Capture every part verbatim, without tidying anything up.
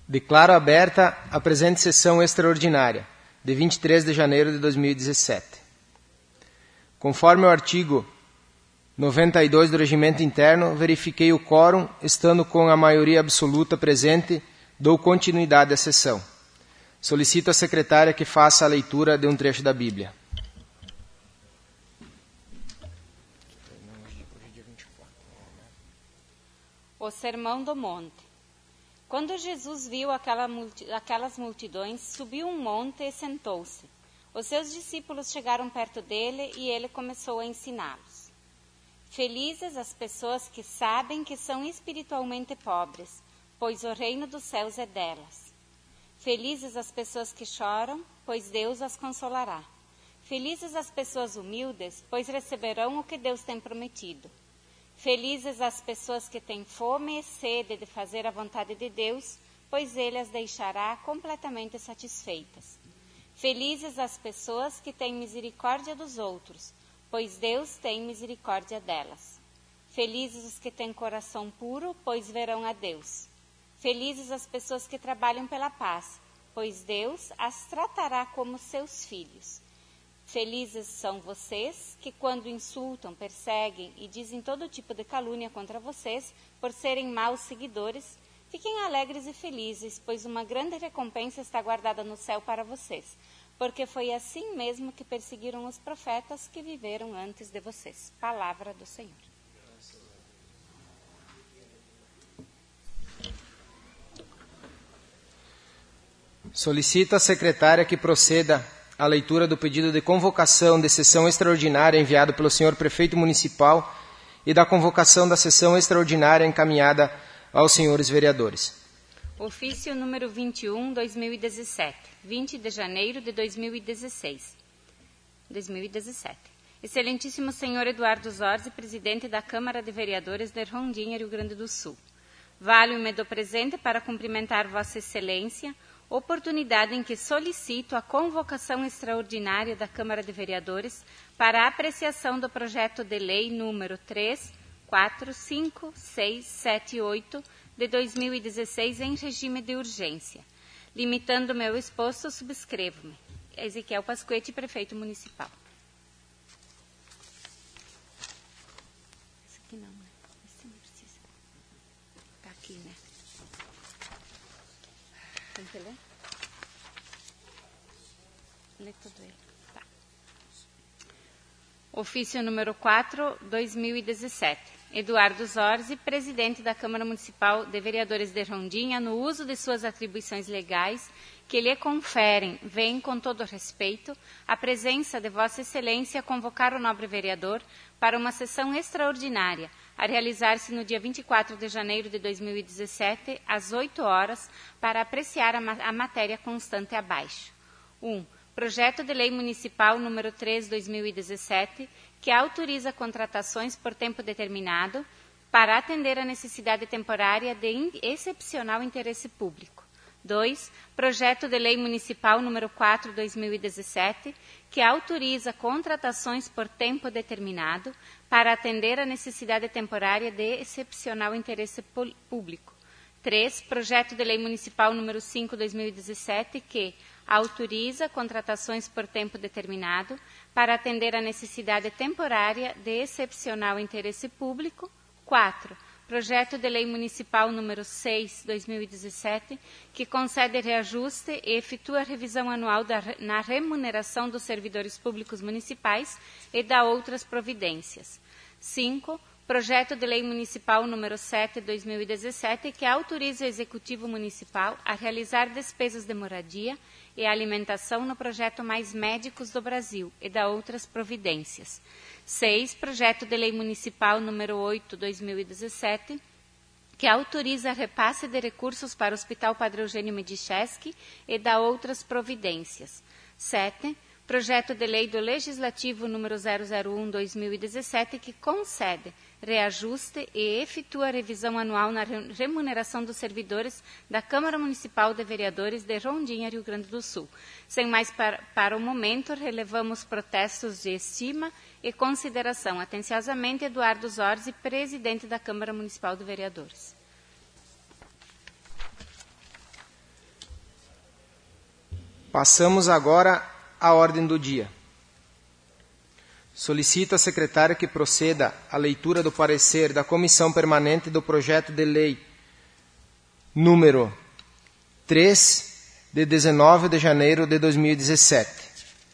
Declaro aberta a presente sessão extraordinária, de vinte e três de janeiro de dois mil e dezessete. Conforme o artigo noventa e dois do Regimento Interno, verifiquei o quórum, estando com a maioria absoluta presente, dou continuidade à sessão. Solicito à secretária que faça a leitura de um trecho da Bíblia. O Sermão do Monte. Quando Jesus viu aquela multi, aquelas multidões, subiu um monte e sentou-se. Os seus discípulos chegaram perto dele e ele começou a ensiná-los. Felizes as pessoas que sabem que são espiritualmente pobres, pois o reino dos céus é delas. Felizes as pessoas que choram, pois Deus as consolará. Felizes as pessoas humildes, pois receberão o que Deus tem prometido. Felizes as pessoas que têm fome e sede de fazer a vontade de Deus, pois Ele as deixará completamente satisfeitas. Felizes as pessoas que têm misericórdia dos outros, pois Deus tem misericórdia delas. Felizes os que têm coração puro, pois verão a Deus. Felizes as pessoas que trabalham pela paz, pois Deus as tratará como seus filhos. Felizes são vocês que, quando insultam, perseguem e dizem todo tipo de calúnia contra vocês, por serem maus seguidores, fiquem alegres e felizes, pois uma grande recompensa está guardada no céu para vocês, porque foi assim mesmo que perseguiram os profetas que viveram antes de vocês. Palavra do Senhor. Solicito à secretária que proceda à leitura do pedido de convocação de sessão extraordinária enviado pelo senhor Prefeito Municipal e da convocação da sessão extraordinária encaminhada aos senhores vereadores. Ofício número vinte e um, dois mil e dezessete, vinte de janeiro de dois mil e dezesseis. dois mil e dezessete. Excelentíssimo senhor Eduardo Zorzi, presidente da Câmara de Vereadores de Rondônia, Rio Grande do Sul. Valho-me do presente para cumprimentar Vossa Excelência, oportunidade em que solicito a convocação extraordinária da Câmara de Vereadores para a apreciação do projeto de lei número três, quatro, cinco, seis, sete e oito de dois mil e dezesseis em regime de urgência. Limitando o meu exposto, subscrevo-me. Ezequiel Pasquete, Prefeito Municipal. Esse aqui não, né? Esse não precisa. Está aqui, né? Tem que ler? Lê tudo ele. Tá. Ofício número quatro, dois mil e dezessete. Eduardo Zorzi, presidente da Câmara Municipal de Vereadores de Rondônia, no uso de suas atribuições legais que lhe conferem, vem, com todo respeito, a presença de Vossa Excelência convocar o nobre vereador para uma sessão extraordinária, a realizar-se no dia vinte e quatro de janeiro de dois mil e dezessete, às oito horas, para apreciar a, ma a matéria constante abaixo. um. Projeto de Lei Municipal número três, dois mil e dezessete, que autoriza contratações por tempo determinado para atender a necessidade temporária de excepcional interesse público. dois. Projeto de Lei Municipal número quatro, dois mil e dezessete, que autoriza contratações por tempo determinado para atender a necessidade temporária de excepcional interesse público. três. Projeto de Lei Municipal número cinco, dois mil e dezessete, que autoriza contratações por tempo determinado para atender a necessidade temporária de excepcional interesse público. quatro. Projeto de Lei Municipal número seis, dois mil e dezessete, que concede reajuste e efetua revisão anual da, na remuneração dos servidores públicos municipais e da outras providências. cinco. Projeto de Lei Municipal número sete, dois mil e dezessete, que autoriza o Executivo Municipal a realizar despesas de moradia e alimentação no projeto Mais Médicos do Brasil e da outras providências. seis. Projeto de Lei Municipal número oito, dois mil e dezessete, que autoriza repasse de recursos para o Hospital Padre Eugênio Medichesky e da outras providências. sete. Projeto de Lei do Legislativo número zero zero um, dois mil e dezessete, que concede reajuste e efetua revisão anual na remuneração dos servidores da Câmara Municipal de Vereadores de Rondônia, Rio Grande do Sul. Sem mais para, para o momento, relevamos protestos de estima e consideração. Atenciosamente, Eduardo Zorzi, presidente da Câmara Municipal de Vereadores. Passamos agora à ordem do dia. Solicito à secretária que proceda à leitura do parecer da Comissão Permanente do Projeto de Lei número três, de dezenove de janeiro de dois mil e dezessete.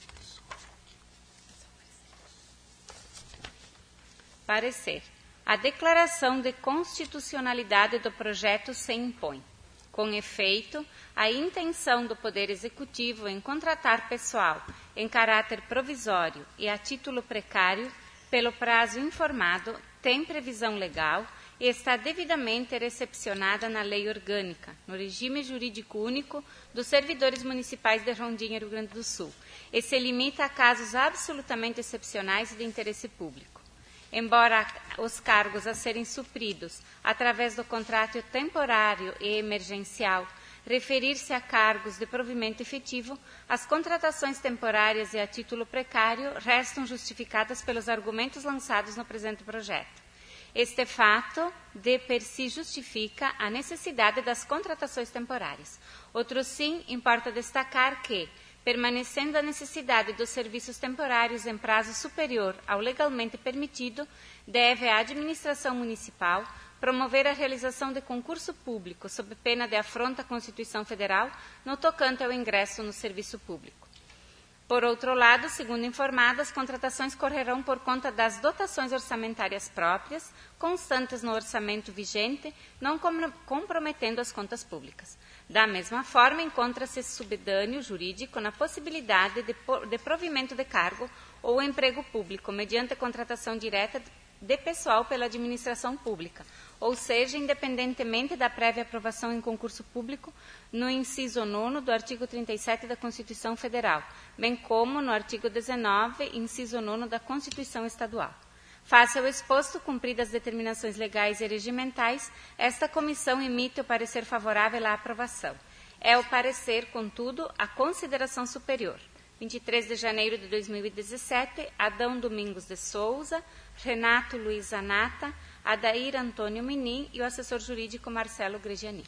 Parecer. A declaração de constitucionalidade do projeto se impõe. Com efeito, a intenção do Poder Executivo em contratar pessoal em caráter provisório e a título precário, pelo prazo informado, tem previsão legal e está devidamente recepcionada na Lei Orgânica, no regime jurídico único dos servidores municipais de Rondônia, Rio Grande do Sul, e se limita a casos absolutamente excepcionais e de interesse público. Embora os cargos a serem supridos através do contrato temporário e emergencial referir-se a cargos de provimento efetivo, as contratações temporárias e a título precário restam justificadas pelos argumentos lançados no presente projeto. Este fato, de per si, justifica a necessidade das contratações temporárias. Outro sim, importa destacar que, permanecendo a necessidade dos serviços temporários em prazo superior ao legalmente permitido, deve a administração municipal promover a realização de concurso público sob pena de afronta à Constituição Federal no tocante ao ingresso no serviço público. Por outro lado, segundo informado, as contratações correrão por conta das dotações orçamentárias próprias, constantes no orçamento vigente, não comprometendo as contas públicas. Da mesma forma, encontra-se subdâneo jurídico na possibilidade de, de provimento de cargo ou emprego público mediante contratação direta de pessoal pela administração pública, ou seja, independentemente da prévia aprovação em concurso público, no inciso nono do artigo trinta e sete da Constituição Federal, bem como no artigo dezenove, inciso nono da Constituição Estadual. Face ao exposto, cumpridas as determinações legais e regimentais, esta comissão emite o parecer favorável à aprovação. É o parecer, contudo, a consideração superior. vinte e três de janeiro de dois mil e dezessete, Adão Domingos de Souza, Renato Luiz Zanata, Adair Antônio Menin e o assessor jurídico Marcelo Gregiani.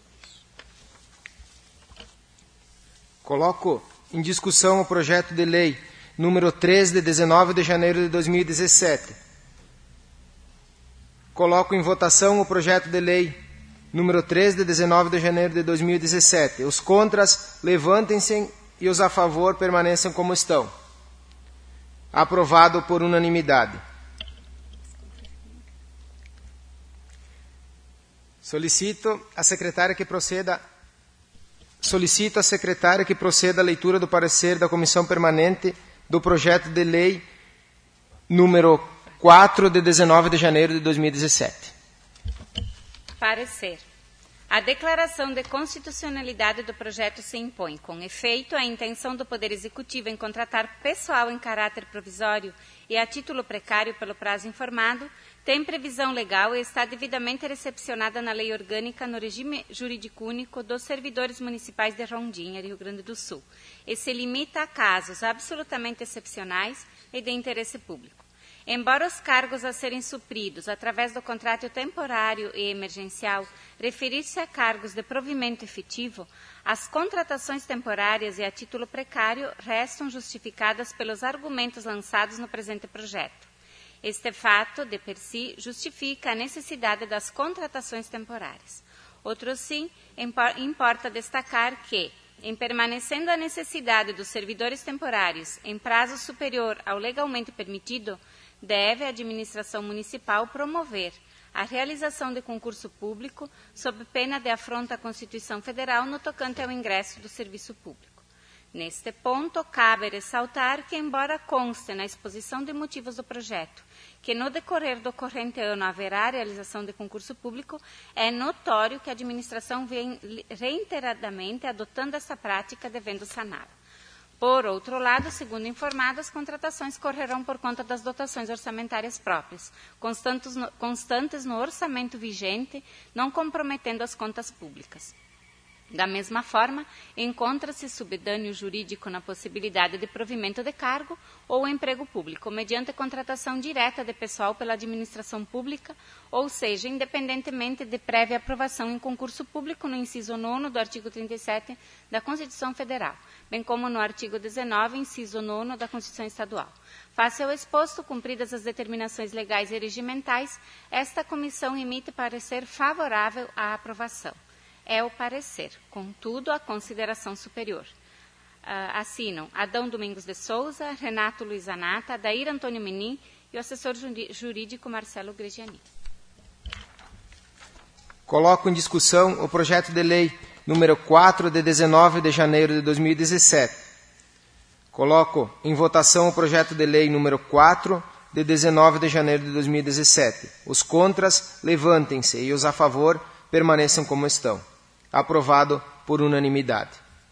Coloco em discussão o projeto de lei número três, de dezenove de janeiro de dois mil e dezessete. Coloco em votação o projeto de lei número três, de dezenove de janeiro de dois mil e dezessete. Os contras, levantem-se e os a favor permaneçam como estão. Aprovado por unanimidade. Solicito a secretária que proceda Solicito a secretária que proceda à leitura do parecer da Comissão Permanente do projeto de lei número quatro, de dezenove de janeiro de dois mil e dezessete. Parecer. A declaração de constitucionalidade do projeto se impõe, com efeito, a intenção do Poder Executivo em contratar pessoal em caráter provisório e a título precário pelo prazo informado, tem previsão legal e está devidamente recepcionada na Lei Orgânica no regime jurídico único dos servidores municipais de Rondônia, Rio Grande do Sul, e se limita a casos absolutamente excepcionais e de interesse público. Embora os cargos a serem supridos através do contrato temporário e emergencial referir-se a cargos de provimento efetivo, as contratações temporárias e a título precário restam justificadas pelos argumentos lançados no presente projeto. Este fato, de per si, justifica a necessidade das contratações temporárias. Outro sim, importa destacar que, em permanecendo a necessidade dos servidores temporários em prazo superior ao legalmente permitido, deve a administração municipal promover a realização de concurso público sob pena de afronta à Constituição Federal no tocante ao ingresso do serviço público. Neste ponto, cabe ressaltar que, embora conste na exposição de motivos do projeto que no decorrer do corrente ano haverá realização de concurso público, é notório que a administração vem reiteradamente adotando essa prática, devendo saná-la. Por outro lado, segundo informado, as contratações correrão por conta das dotações orçamentárias próprias, constantes no, constantes no orçamento vigente, não comprometendo as contas públicas. Da mesma forma, encontra-se subdâneo jurídico na possibilidade de provimento de cargo ou emprego público, mediante contratação direta de pessoal pela administração pública, ou seja, independentemente de prévia aprovação em concurso público no inciso nono do artigo trinta e sete da Constituição Federal, bem como no artigo dezenove, inciso nono da Constituição Estadual. Face ao exposto, cumpridas as determinações legais e regimentais, esta comissão emite parecer favorável à aprovação. É o parecer, contudo, a consideração superior. Uh, assinam Adão Domingos de Souza, Renato Luiz Anata, Adair Antônio Menin e o assessor jurídico Marcelo Gregiani. Coloco em discussão o projeto de lei número quatro, de dezenove de janeiro de dois mil e dezessete. Coloco em votação o projeto de lei número quatro, de dezenove de janeiro de dois mil e dezessete. Os contras, levantem-se, e os a favor, permaneçam como estão. Aprovado por unanimidade.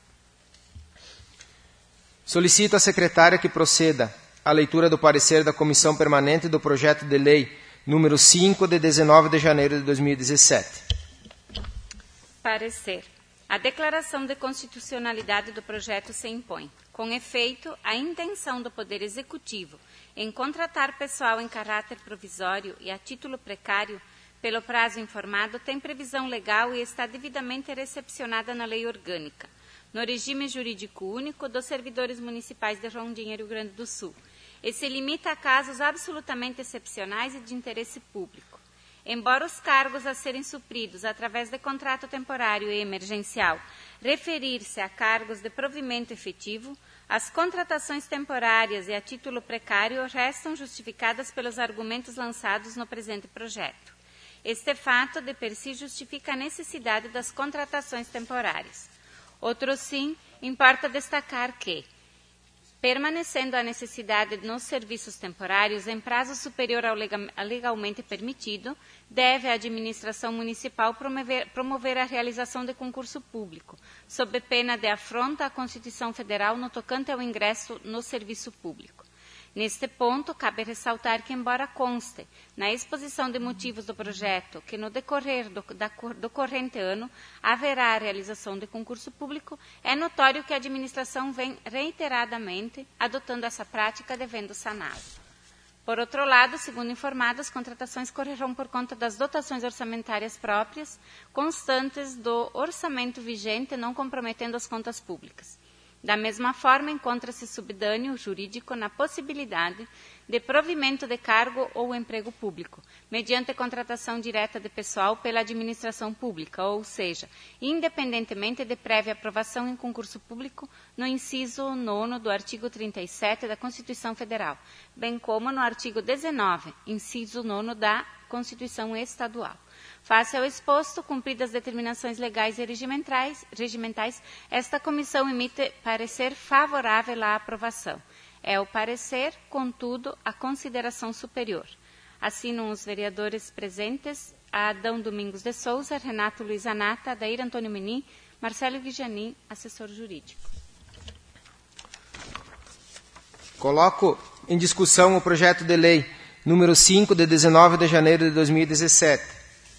Solicito à secretária que proceda à leitura do parecer da Comissão Permanente do projeto de lei número cinco, de dezenove de janeiro de dois mil e dezessete. Parecer. A declaração de constitucionalidade do projeto se impõe. Com efeito, a intenção do Poder Executivo em contratar pessoal em caráter provisório e a título precário pelo prazo informado, tem previsão legal e está devidamente recepcionada na lei orgânica, no regime jurídico único dos servidores municipais de Rondônia, Rio Grande do Sul, e se limita a casos absolutamente excepcionais e de interesse público. Embora os cargos a serem supridos através de contrato temporário e emergencial referir-se a cargos de provimento efetivo, as contratações temporárias e a título precário restam justificadas pelos argumentos lançados no presente projeto. Este fato, de per si, justifica a necessidade das contratações temporárias. Outro sim, importa destacar que, permanecendo a necessidade nos serviços temporários em prazo superior ao legalmente permitido, deve a administração municipal promover, promover a realização de concurso público, sob pena de afronta à Constituição Federal no tocante ao ingresso no serviço público. Neste ponto, cabe ressaltar que, embora conste, na exposição de motivos do projeto, que no decorrer do, da, do corrente ano haverá a realização de concurso público, é notório que a administração vem reiteradamente adotando essa prática, devendo saná-la. Por outro lado, segundo informado, as contratações correrão por conta das dotações orçamentárias próprias, constantes do orçamento vigente, não comprometendo as contas públicas. Da mesma forma, encontra-se subdâneo jurídico na possibilidade de provimento de cargo ou emprego público, mediante contratação direta de pessoal pela administração pública, ou seja, independentemente de prévia aprovação em concurso público no inciso nono do artigo trinta e sete da Constituição Federal, bem como no artigo dezenove, inciso nono da Constituição Estadual. Face ao exposto, cumpridas as determinações legais e regimentais, regimentais, esta comissão emite parecer favorável à aprovação. É o parecer, contudo, a consideração superior. Assinam os vereadores presentes, Adão Domingos de Souza, Renato Luiz Anata, Adair Antônio Menin, Marcelo Guijanin, assessor jurídico. Coloco em discussão o projeto de lei número cinco, de dezenove de janeiro de dois mil e dezessete.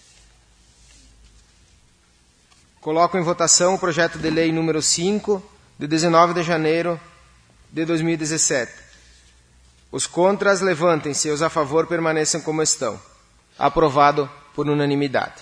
Coloco em votação o projeto de lei número cinco, de dezenove de janeiro de dois mil e dezessete. Os contras, levantem-se, os a favor permaneçam como estão. Aprovado por unanimidade.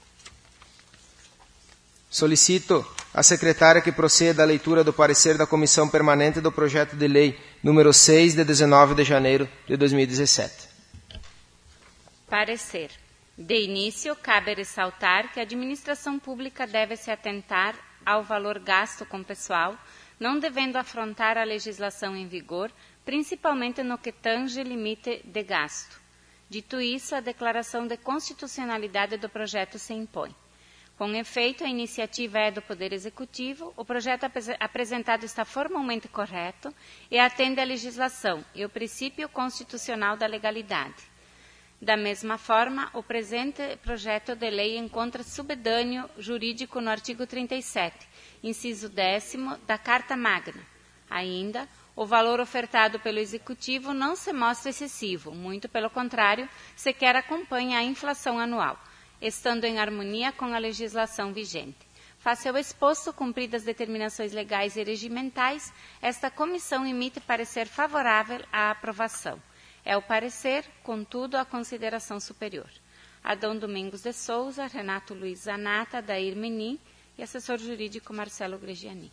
Solicito à secretária que proceda à leitura do parecer da Comissão Permanente do projeto de lei número seis, de dezenove de janeiro de dois mil e dezessete. Parecer. De início, cabe ressaltar que a administração pública deve se atentar ao valor gasto com pessoal, não devendo afrontar a legislação em vigor, principalmente no que tange limite de gasto. Dito isso, a declaração de constitucionalidade do projeto se impõe. Com efeito, a iniciativa é do Poder Executivo, o projeto apresentado está formalmente correto e atende à legislação e o princípio constitucional da legalidade. Da mesma forma, o presente projeto de lei encontra subdâneo jurídico no artigo trinta e sete, inciso décimo da Carta Magna. Ainda, o valor ofertado pelo Executivo não se mostra excessivo, muito pelo contrário, sequer acompanha a inflação anual, estando em harmonia com a legislação vigente. Face ao exposto, cumpridas as determinações legais e regimentais, esta comissão emite parecer favorável à aprovação. É o parecer, contudo, a consideração superior. Adão Domingos de Souza, Renato Luiz Zanata, Dair Menin e assessor jurídico Marcelo Gregiani.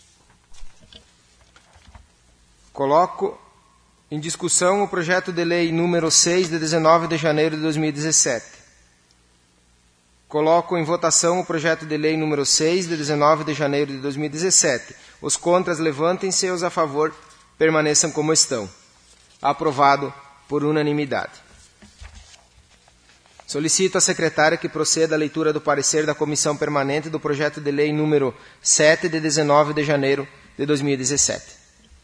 Coloco em discussão o projeto de lei número seis, de dezenove de janeiro de dois mil e dezessete. Coloco em votação o projeto de lei número seis, de dezenove de janeiro de dois mil e dezessete. Os contras levantem-se e os a favor permaneçam como estão. Aprovado por unanimidade. Solicito à secretária que proceda à leitura do parecer da Comissão Permanente do projeto de lei número sete, de dezenove de janeiro de dois mil e dezessete.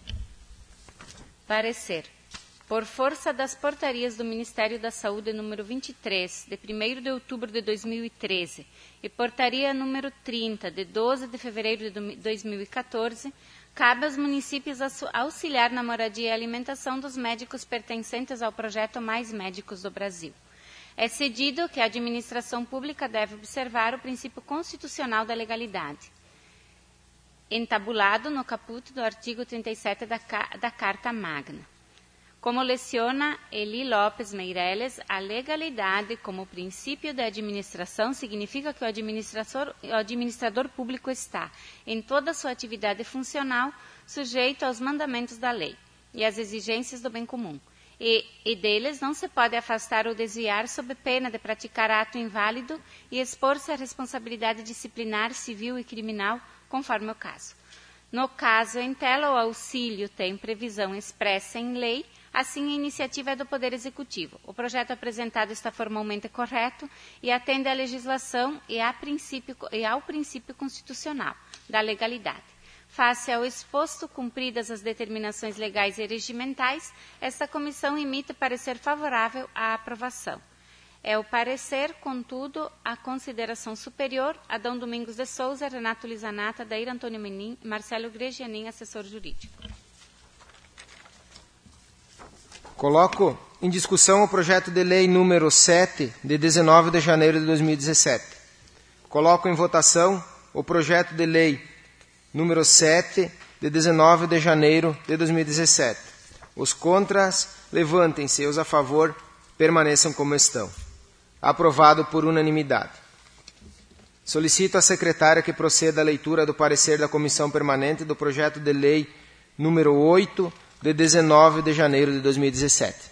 Parecer. Por força das portarias do Ministério da Saúde número vinte e três, de primeiro de outubro de dois mil e treze, e portaria número trinta, de doze de fevereiro de dois mil e quatorze, cabe aos municípios auxiliar na moradia e alimentação dos médicos pertencentes ao projeto Mais Médicos do Brasil. É cedido que a administração pública deve observar o princípio constitucional da legalidade, entabulado no caput do artigo trinta e sete da, da Carta Magna. Como leciona Eli Lopes Meireles, a legalidade como princípio da administração significa que o administrador, o administrador público está, em toda a sua atividade funcional, sujeito aos mandamentos da lei e às exigências do bem comum, e, e deles não se pode afastar ou desviar sob pena de praticar ato inválido e expor-se à responsabilidade disciplinar, civil e criminal, conforme o caso. No caso em tela, o auxílio tem previsão expressa em lei. Assim, a iniciativa é do Poder Executivo. O projeto apresentado está formalmente correto e atende à legislação e, a princípio, e ao princípio constitucional da legalidade. Face ao exposto, cumpridas as determinações legais e regimentais, esta comissão emite parecer favorável à aprovação. É o parecer, contudo, a consideração superior, Adão Domingos de Souza, Renato Lizanata, Dair Antônio Menin, Marcelo Gregianin, assessor jurídico. Coloco em discussão o projeto de lei número sete, de dezenove de janeiro de dois mil e dezessete. Coloco em votação o projeto de lei número sete, de dezenove de janeiro de dois mil e dezessete. Os contras, levantem-se, os a favor, permaneçam como estão. Aprovado por unanimidade. Solicito à secretária que proceda à leitura do parecer da Comissão Permanente do projeto de lei número oito, de dezenove de janeiro de dois mil e dezessete.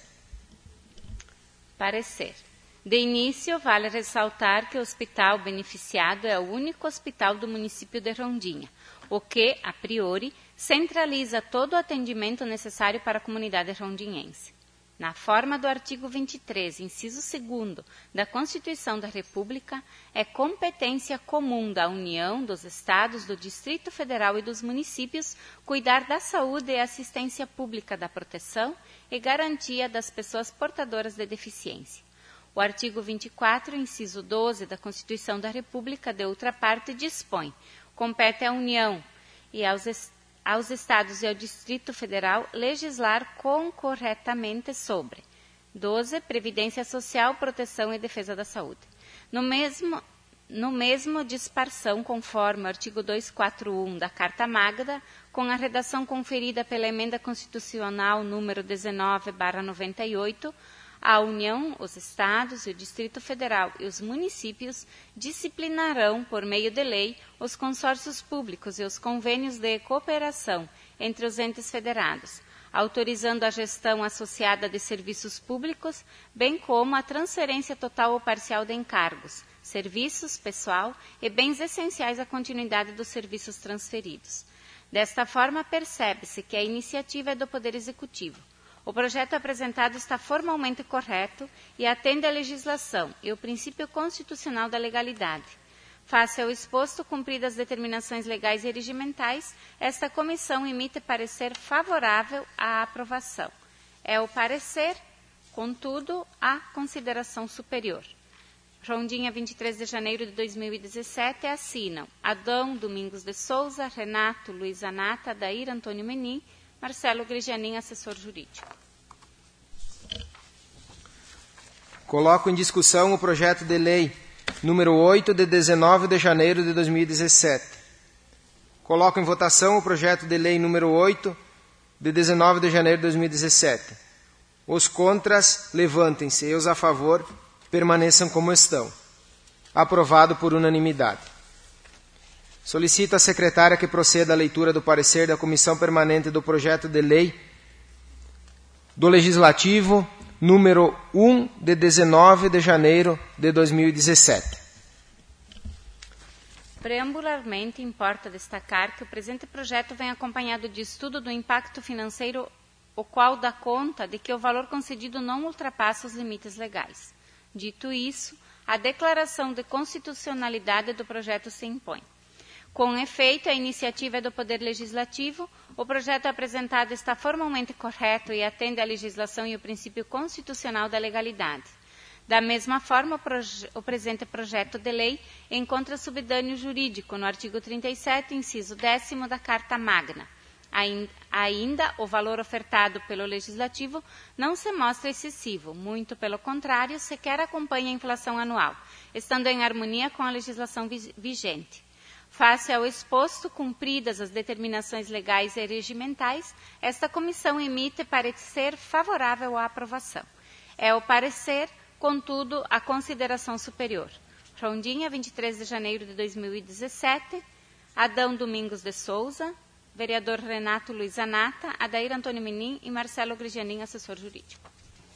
Parecer. De início, vale ressaltar que o hospital beneficiado é o único hospital do município de Rondinha, o que, a priori, centraliza todo o atendimento necessário para a comunidade rondinhense. Na forma do artigo vinte e três, inciso segundo, da Constituição da República, é competência comum da União, dos Estados, do Distrito Federal e dos municípios cuidar da saúde e assistência pública, da proteção e garantia das pessoas portadoras de deficiência. O artigo vinte e quatro, inciso doze da Constituição da República, de outra parte, dispõe: compete à União e aos Estados, aos Estados e ao Distrito Federal legislar concorretamente sobre doze. Previdência Social, Proteção e Defesa da Saúde. No mesmo, no mesmo disparsão, conforme o artigo duzentos e quarenta e um da Carta Magna, com a redação conferida pela Emenda Constitucional número dezenove barra noventa e oito, a União, os Estados e o Distrito Federal e os municípios disciplinarão, por meio de lei, os consórcios públicos e os convênios de cooperação entre os entes federados, autorizando a gestão associada de serviços públicos, bem como a transferência total ou parcial de encargos, serviços, pessoal e bens essenciais à continuidade dos serviços transferidos. Desta forma, percebe-se que a iniciativa é do Poder Executivo. O projeto apresentado está formalmente correto e atende à legislação e o princípio constitucional da legalidade. Face ao exposto, cumpridas as determinações legais e regimentais, esta comissão emite parecer favorável à aprovação. É o parecer, contudo, a consideração superior. Rondinha, vinte e três de janeiro de dois mil e dezessete, assinam Adão Domingos de Souza, Renato Luiz Zanata, Dair Antônio Menin, Marcelo Gregianin, assessor jurídico. Coloco em discussão o projeto de lei número oito, de dezenove de janeiro de dois mil e dezessete. Coloco em votação o projeto de lei número oito, de dezenove de janeiro de dois mil e dezessete. Os contras, levantem-se, e os a favor, permaneçam como estão. Aprovado por unanimidade. Solicito à secretária que proceda à leitura do parecer da Comissão Permanente do projeto de lei do Legislativo, número um, de dezenove de janeiro de dois mil e dezessete. Preambularmente, importa destacar que o presente projeto vem acompanhado de estudo do impacto financeiro, o qual dá conta de que o valor concedido não ultrapassa os limites legais. Dito isso, a declaração de constitucionalidade do projeto se impõe. Com efeito, a iniciativa é do Poder Legislativo, o projeto apresentado está formalmente correto e atende à legislação e o princípio constitucional da legalidade. Da mesma forma, o, proje- o presente projeto de lei encontra subdâneo jurídico no artigo trinta e sete, inciso décimo da Carta Magna. Ain- Ainda, o valor ofertado pelo Legislativo não se mostra excessivo, muito pelo contrário, sequer acompanha a inflação anual, estando em harmonia com a legislação vi- vigente. Face ao exposto, cumpridas as determinações legais e regimentais, esta comissão emite parecer favorável à aprovação. É o parecer, contudo, a consideração superior. Rondinha, vinte e três de janeiro de dois mil e dezessete. Adão Domingos de Souza, vereador Renato Luiz Anata, Adair Antônio Menin e Marcelo Grigianin, assessor jurídico.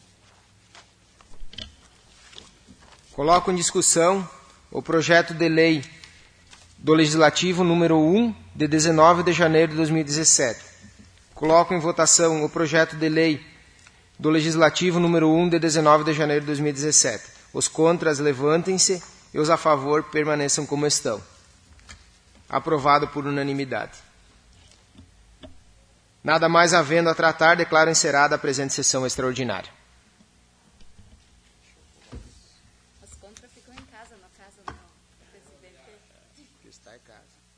Coloco em discussão o projeto de lei do Legislativo número um, de dezenove de janeiro de dois mil e dezessete. Coloco em votação o projeto de lei do Legislativo número um, de dezenove de janeiro de dois mil e dezessete. Os contras, levantem-se, e os a favor permaneçam como estão. Aprovado por unanimidade. Nada mais havendo a tratar, declaro encerrada a presente sessão extraordinária. As contras ficam em casa, no caso, não. O presidente está em casa.